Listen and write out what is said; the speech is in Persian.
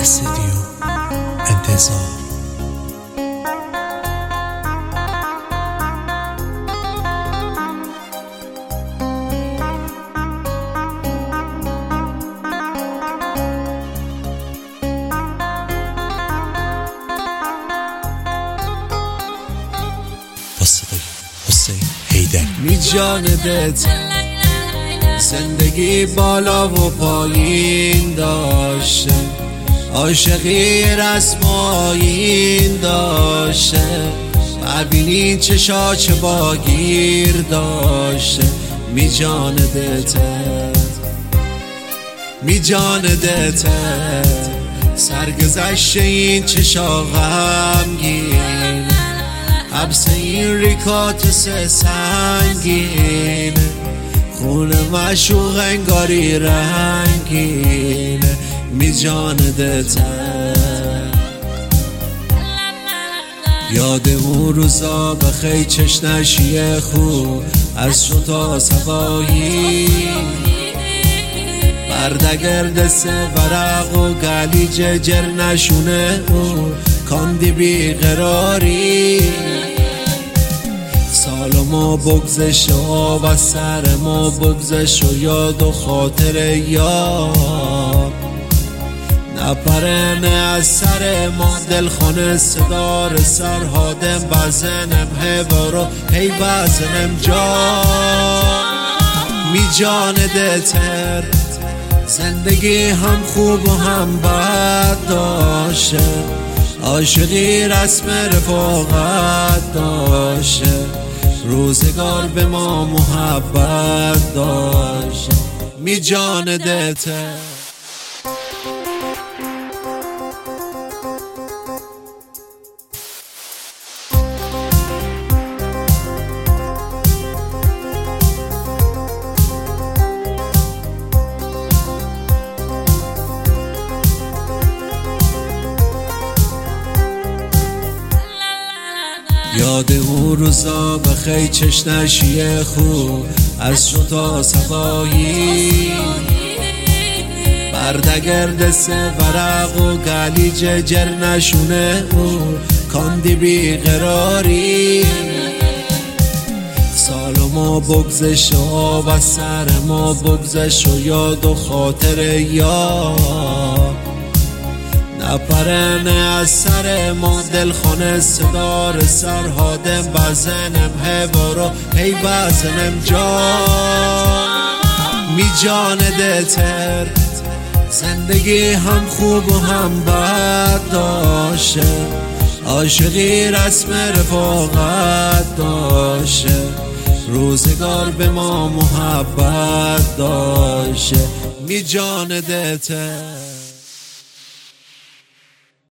استدیو انتظار. حسین حیدری. می جاندت زندگی بالا و پایین داشته، عاشقی رسم و آیین داشته، ببینین چشا چه باگیر داشته. می جاندت می جاندت سرگذشت این چشا غمگین، حبس این ریکات سه سنگین، خون مشوق انگاری رنگین. می جاندت یاد اون روزا بخی چشنشی خوب از شو تا سبایی، بردگرد سه ورق و گلیج جر نشونه او کاندی بیقراری. سال ما بگذشت و از سر ما بگذشت و یاد و خاطر یار نپرنه از سر ما. دلخانه صدار سرهادم بزنم هبارو هی بزنم جا. می جاندتر زندگی هم خوب و هم بد داشته، عاشقی رسم رفاقت داشته، روزگار به ما محبت داشته. می جاندت یاد اون روزا بخی چشنشی خوب از شو تا سبایی، بردگرد سه ورق و گلیج جر نشونه او کاندی بیقراری. سال ما بگذشت و از سر ما بگذشت و یاد و خاطر یار نپرنه از سر ما. دلخانه صدار سرهادم بزنم هبارو هی بزنم جا. می جاندتر زندگی هم خوب و هم بد داشته، عاشقی رسم رفاقت داشته، روزگار به ما محبت داشته. می جاندتر